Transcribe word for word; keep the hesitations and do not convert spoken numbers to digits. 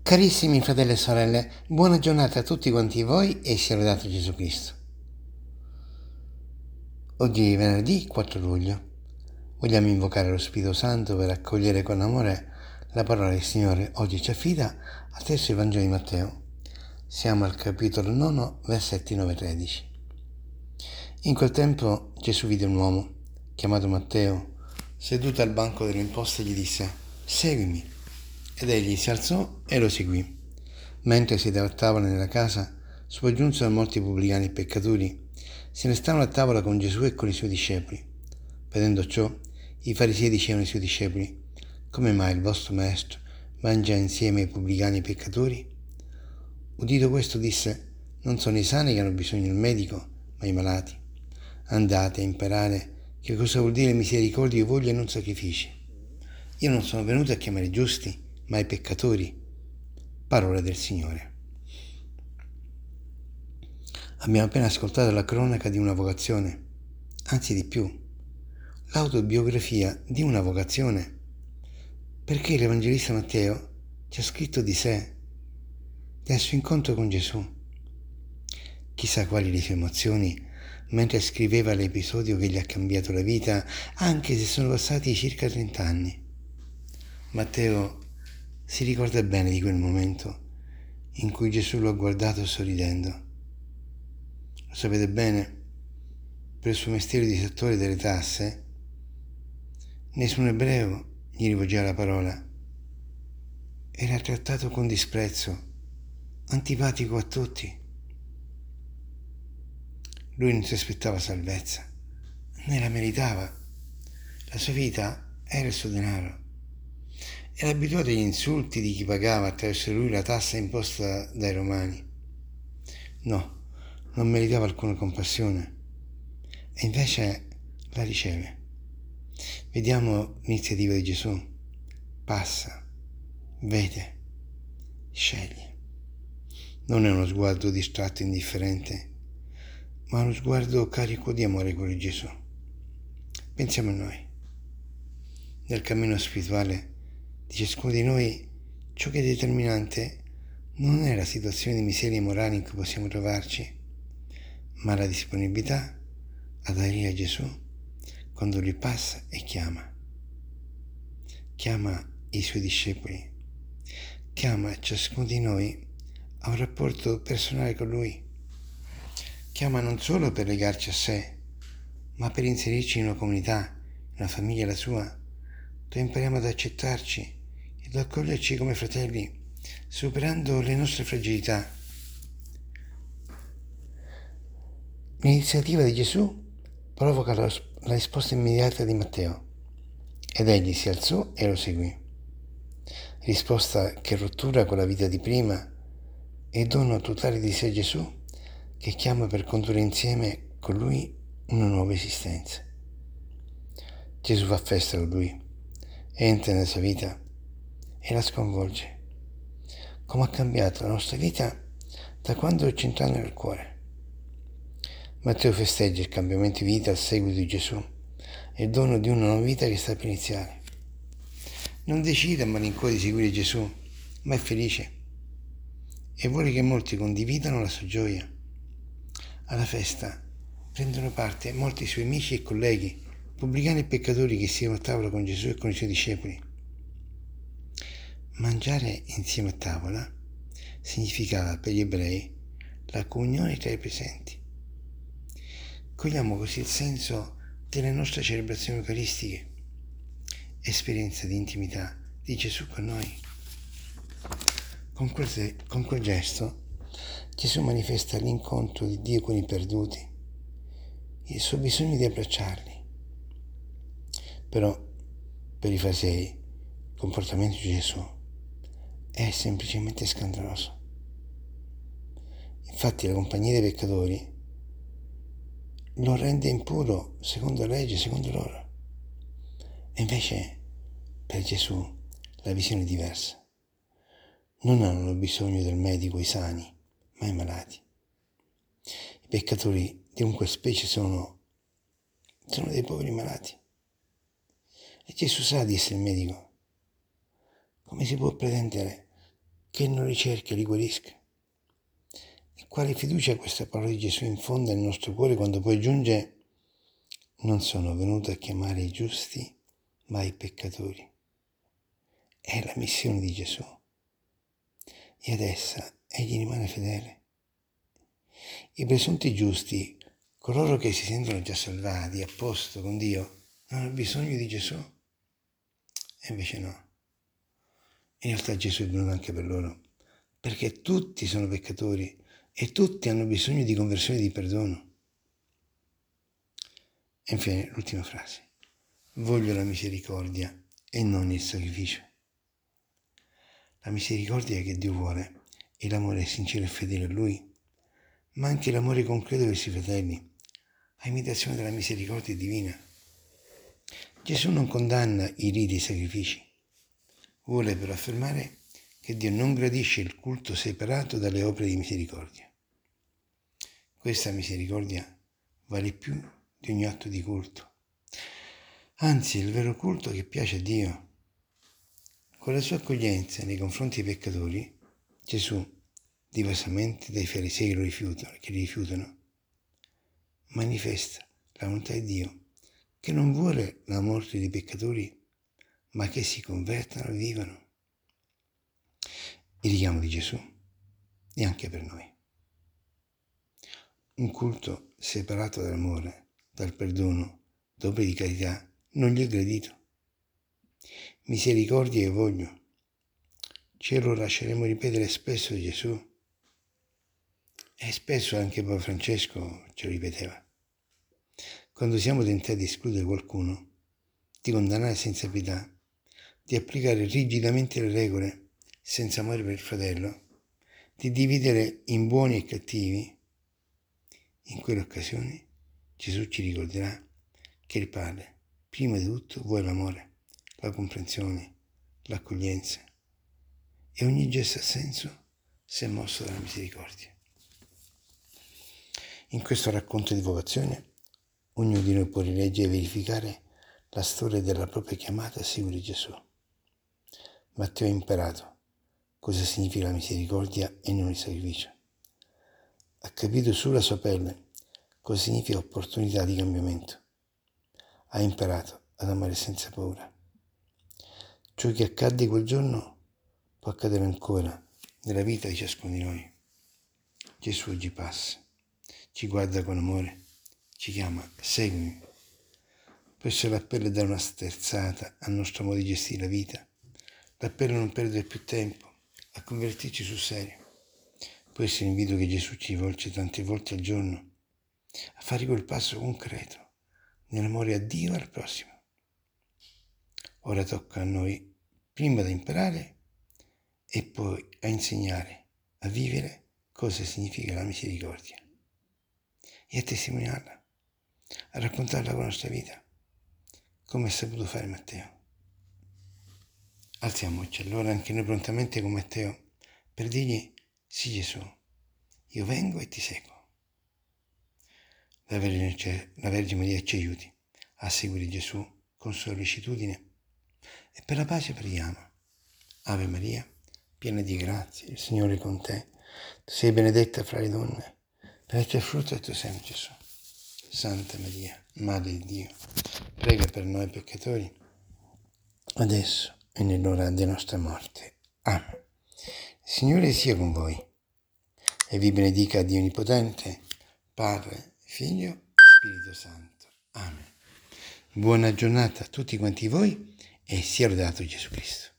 Carissimi fratelli e sorelle, buona giornata a tutti quanti voi e sia lodato Gesù Cristo. Oggi è venerdì quattro luglio. Vogliamo invocare lo Spirito Santo per accogliere con amore la parola del Signore. Oggi ci affida attraverso il Vangelo di Matteo. Siamo al capitolo nono, versetti nove tredici. In quel tempo Gesù vide un uomo, chiamato Matteo, seduto al banco delle imposte e gli disse: «Seguimi». Ed egli si alzò e lo seguì. Mentre sedeva a tavola nella casa, sopraggiunsero molti pubblicani e peccatori. Se ne stavano a tavola con Gesù e con i suoi discepoli. Vedendo ciò, i farisei dicevano ai suoi discepoli: «Come mai il vostro maestro mangia insieme ai pubblicani e ai peccatori?» Udito questo disse: «Non sono i sani che hanno bisogno del medico, ma i malati. Andate a imparare che cosa vuol dire misericordia e voglia e non sacrifici. Io non sono venuto a chiamare i giusti, ma i peccatori». Parola del Signore. Abbiamo appena ascoltato la cronaca di una vocazione, anzi di più, l'autobiografia di una vocazione, perché l'Evangelista Matteo ci ha scritto di sé, del suo incontro con Gesù. Chissà quali le sue emozioni mentre scriveva l'episodio che gli ha cambiato la vita, anche se sono passati circa trent'anni. Matteo si ricorda bene di quel momento in cui Gesù lo ha guardato sorridendo. Lo sapete bene, per il suo mestiere di settore delle tasse, nessun ebreo gli rivolgeva la parola. Era trattato con disprezzo, antipatico a tutti. Lui non si aspettava salvezza, né la meritava. La sua vita era il suo denaro. Era abituato agli insulti di chi pagava attraverso lui la tassa imposta dai romani. No, non meritava alcuna compassione, e invece la riceve. Vediamo l'iniziativa di Gesù. Passa, vede, sceglie. Non è uno sguardo distratto e indifferente, ma uno sguardo carico di amore quello di Gesù. Pensiamo a noi. Nel cammino spirituale di ciascuno di noi, ciò che è determinante non è la situazione di miseria morale in cui possiamo trovarci, ma la disponibilità ad aderire a Gesù quando Lui passa e chiama. Chiama i Suoi discepoli, chiama ciascuno di noi a un rapporto personale con Lui. Chiama non solo per legarci a sé, ma per inserirci in una comunità, in una famiglia la sua, dove impariamo ad accettarci ed accoglierci come fratelli, superando le nostre fragilità. L'iniziativa di Gesù provoca la, la risposta immediata di Matteo, ed egli si alzò e lo seguì. Risposta che rottura con la vita di prima e dono totale di sé a Gesù, che chiama per condurre insieme con lui una nuova esistenza. Gesù fa festa con lui, entra nella sua vita e la sconvolge. Come ha cambiato la nostra vita da quando ci entra nel cuore. Matteo festeggia il cambiamento di vita a seguito di Gesù e il dono di una nuova vita che sta per iniziare. Non decide a malincuore di seguire Gesù, ma è felice e vuole che molti condividano la sua gioia. Alla festa prendono parte molti suoi amici e colleghi, pubblicani e peccatori che si a tavola con Gesù e con i suoi discepoli. Mangiare insieme a tavola significava per gli ebrei la comunione tra i presenti. Cogliamo così il senso delle nostre celebrazioni eucaristiche, esperienza di intimità di Gesù con noi. Con quel, con quel gesto Gesù manifesta l'incontro di Dio con i perduti, il suo bisogno di abbracciarli. Però per i farisei il comportamento di Gesù è semplicemente scandaloso. Infatti la compagnia dei peccatori lo rende impuro secondo la legge, secondo loro. E invece per Gesù la visione è diversa. Non hanno bisogno del medico i sani, ma i malati. I peccatori di qualunque specie sono, sono dei poveri malati. E Gesù sa di essere il medico. Come si può pretendere che non ricerca li guarisca. E quale fiducia questa parola di Gesù infonde nel nostro cuore quando poi aggiunge: non sono venuto a chiamare i giusti, ma i peccatori. È la missione di Gesù e ad essa egli rimane fedele. I presunti giusti, coloro che si sentono già salvati, a posto con Dio, non hanno bisogno di Gesù. E invece no. In realtà Gesù è venuto anche per loro, perché tutti sono peccatori e tutti hanno bisogno di conversione e di perdono. E infine l'ultima frase. Voglio la misericordia e non il sacrificio. La misericordia che Dio vuole è l'amore sincero e fedele a Lui, ma anche l'amore concreto verso i fratelli, a imitazione della misericordia divina. Gesù non condanna i riti e i sacrifici, vuole però affermare che Dio non gradisce il culto separato dalle opere di misericordia. Questa misericordia vale più di ogni atto di culto. Anzi, è il vero culto che piace a Dio. Con la sua accoglienza nei confronti dei peccatori, Gesù, diversamente dai farisei che lo rifiutano, che li rifiutano, manifesta la volontà di Dio, che non vuole la morte dei peccatori, ma che si convertano e vivano. Il richiamo di Gesù è anche per noi. Un culto separato dall'amore, dal perdono, d'opere di carità, non gli è gradito. Misericordia e voglio. Ce lo lasceremo ripetere spesso di Gesù. E spesso anche Papa Francesco ce lo ripeteva. Quando siamo tentati di escludere qualcuno, di condannare senza pietà, di applicare rigidamente le regole senza amore per il fratello, di dividere in buoni e cattivi, in quelle occasioni Gesù ci ricorderà che il Padre, prima di tutto, vuole l'amore, la comprensione, l'accoglienza e ogni gesto ha senso se è mosso dalla misericordia. In questo racconto di vocazione, ognuno di noi può rileggere e verificare la storia della propria chiamata a seguire Gesù. Matteo ha imparato cosa significa la misericordia e non il sacrificio. Ha capito sulla sua pelle cosa significa opportunità di cambiamento. Ha imparato ad amare senza paura. Ciò che accadde quel giorno può accadere ancora nella vita di ciascuno di noi. Gesù oggi passa, ci guarda con amore, ci chiama, seguimi. Può essere l'appello a dare una sterzata al nostro modo di gestire la vita, l'appello a non perdere più tempo, a convertirci sul serio. Può essere l'invito che Gesù ci rivolge tante volte al giorno, a fare quel passo concreto nell'amore a Dio e al prossimo. Ora tocca a noi prima da imparare e poi a insegnare, a vivere cosa significa la misericordia e a testimoniarla, a raccontarla con la nostra vita, come ha saputo fare Matteo. Alziamoci allora anche noi prontamente con Matteo per dirgli: sì Gesù, io vengo e ti seguo. La Vergine, la Vergine Maria ci aiuti a seguire Gesù con sollecitudine e per la pace preghiamo. Ave Maria, piena di grazia, il Signore è con te. Tu sei benedetta fra le donne, benedetto è il frutto del tuo seno, Gesù. Santa Maria, Madre di Dio, prega per noi peccatori, adesso e nell'ora della nostra morte. Amen. Il Signore sia con voi e vi benedica Dio Onnipotente, Padre, Figlio e Spirito Santo. Amen. Buona giornata a tutti quanti voi e sia lodato Gesù Cristo.